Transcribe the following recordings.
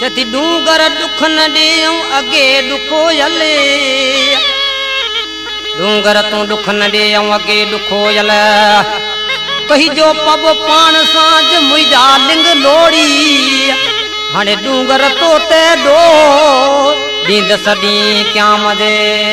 जति डूंगर दुख न ॾियूं अॻे ॾुखो हले डूंगर तूं दुख न ॾियूं अॻे ॾुखो हल कहिजो पब पाण सां मुंहिंजा लिंग लोड़ी हाणे डूंगर तो ते डो ॾींद सॾी क्याम दे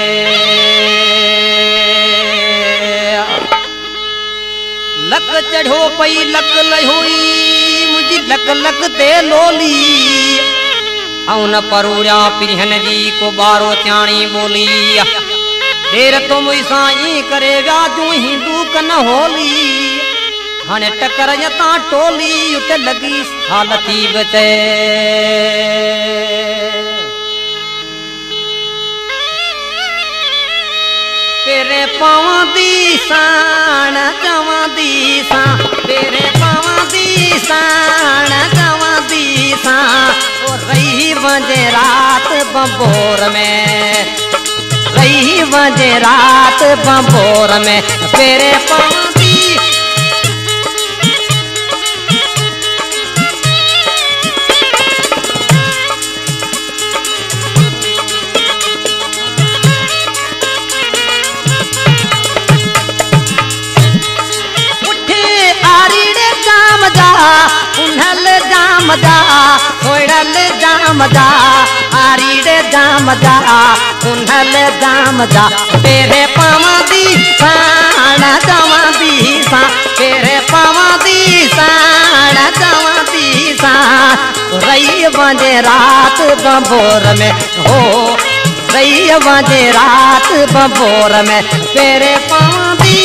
लक चढ़ो पई लक लहोई मुझी लक लक ते लोली ऐं न परूड़िया पिरहन जी को बारो चाणी बोली देर तो मुइसां ई करे विया तूं हिंदू कन होली हाणे टकर यता टोली उते लगी हाल थी बचे तेरे पावां दी साण चवां दी सां तेरे पावां दी साण चवां दी सां ओ रही वञे रात बंबोर में रही वञे रात बंबोर में तेरे पावां दी उन्हल जाम जा सोड़ल जाम जा आरीड़े जाम जा उन्हल जाम जा तेरे पावां दी साण चवां दी सां तेरे पावां दी साण चवां दी सां रही वञे रात बंबोर में हो रही वञे रात बंबोर में तेरे पावां दी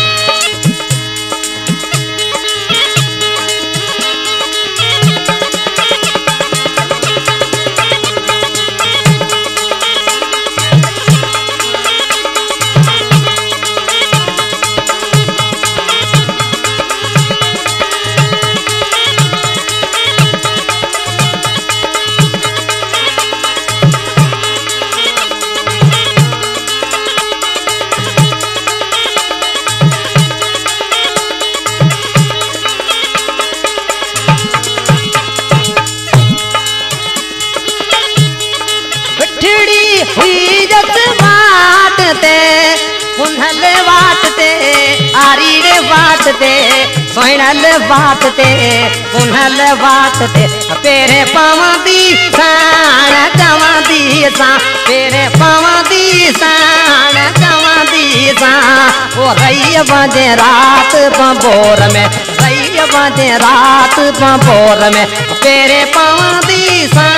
उन्हल वाट ते आरीड़े वाट ते सोइणल वाट ते उन्हल वाट ते तेरे पावां दी साण चवां दी सां तेरे पावां दी साण चवां दी सां ओ रही वञे रात बंबोर में रही वञे रात बंबोर में तेरे पावां दी सां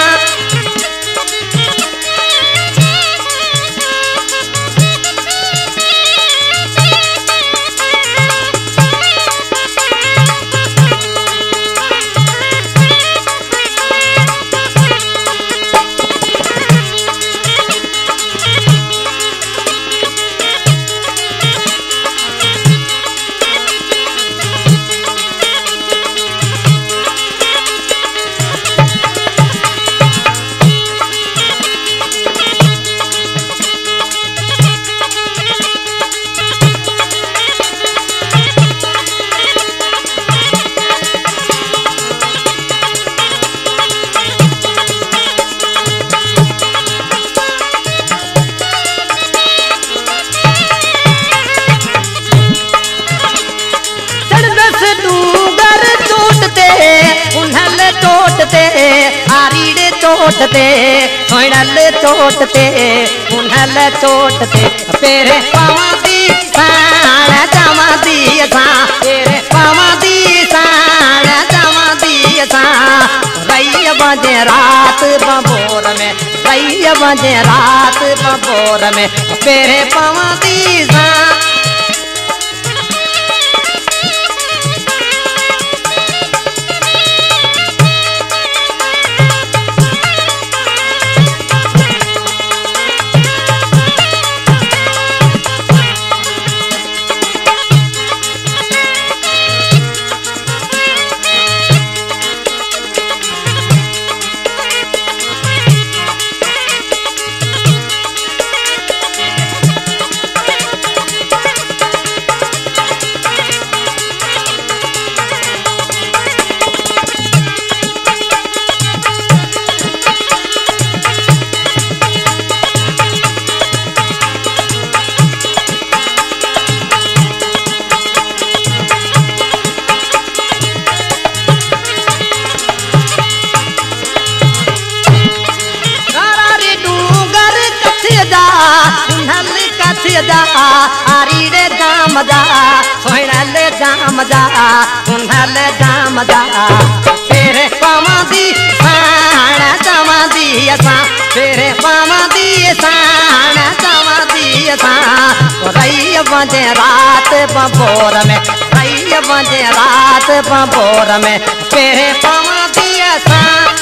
आरीड़े चोट ते सोइणल चोट ते उन्हल चोट ते तेरे पावां दी साण चवां दी सां तेरे पावां दी साण चवां दी सां रही वञे रात बंबोर में रही वञे रात बंबोर में तेरे पावां दी सां जा आरी रे जाम जा सोहणल जाम जा कुंडल जाम जा तेरे पावा दी साण जावा दी असा तेरे पावा दी साण जावा दी असा रही बजे रात बपोर में रही बजे रात बपोर में तेरे पावा दी असा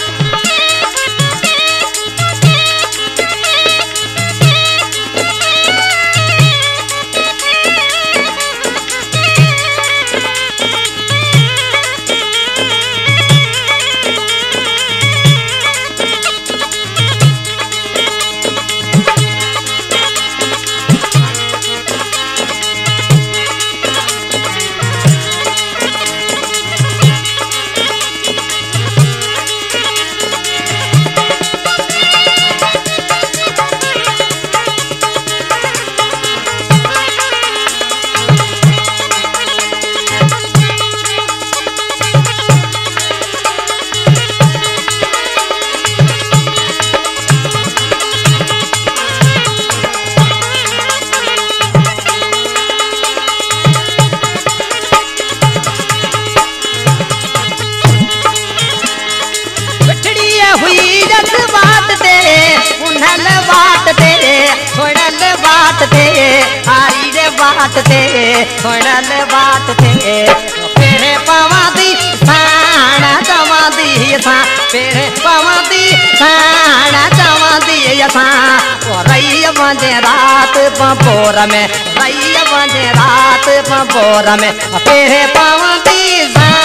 बाट दे सोनल बाट दे तेरे पावा दी साण जावा दी असा तेरे पावा दी साण जावा दी असा रही बजे रात बपोर में रही बजे रात बपोर में तेरे पावा दी साण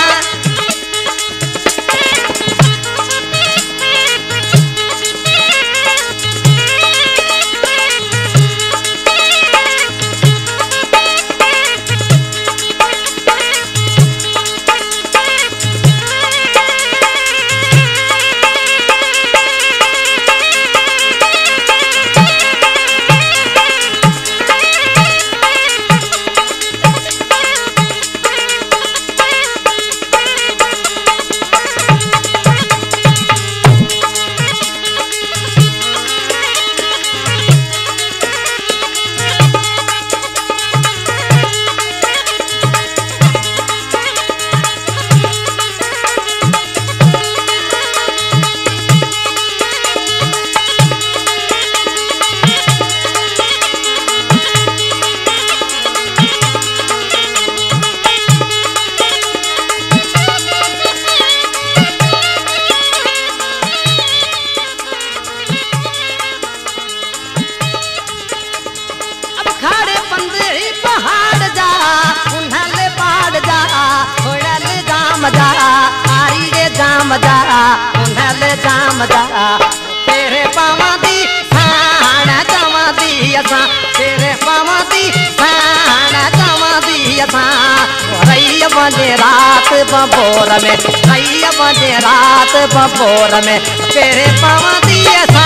जाम जा तेरे पावा दी साण जावा दी असा तेरे पावा दी साण जावा दी असा रही बजे रात बपोर में रही बजे रात बपोर में तेरे पावा दी असा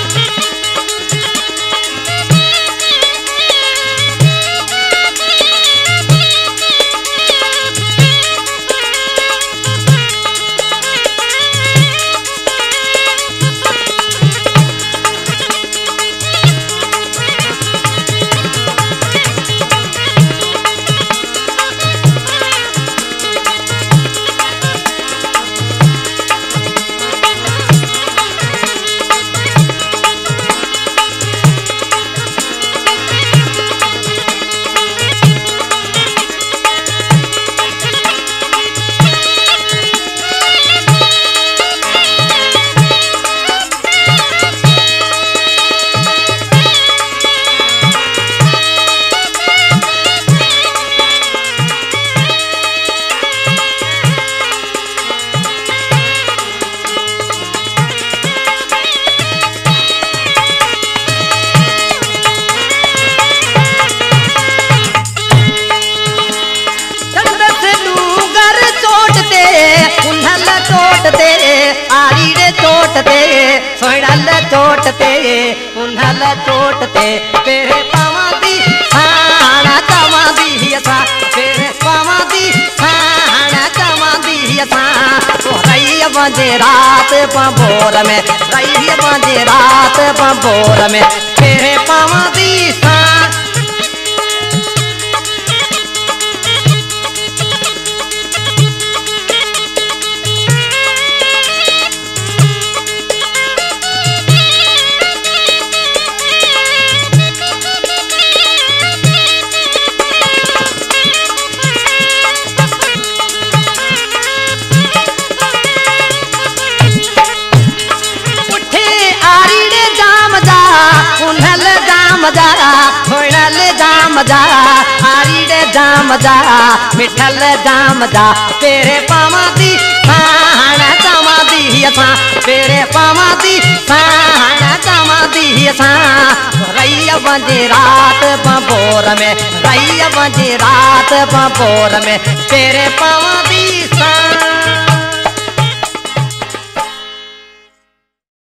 सोहणल चोट ते उन्हल चोट ते तेरे पावा दी साण जावा दी असा तेरे पावा दी साण जावा दी असा रही बजे रात बपोर में रही बजे रात बपोर में तेरे पावा दी साण जा सोनल जाम जा आरीड़े जाम जा मिठल जाम जा तेरे पावा दी साण जावा दी असां तेरे पावा दी साण जावा दी असां रैया बजे रात बंबोर में रैया बजे रात बंबोर में तेरे पावा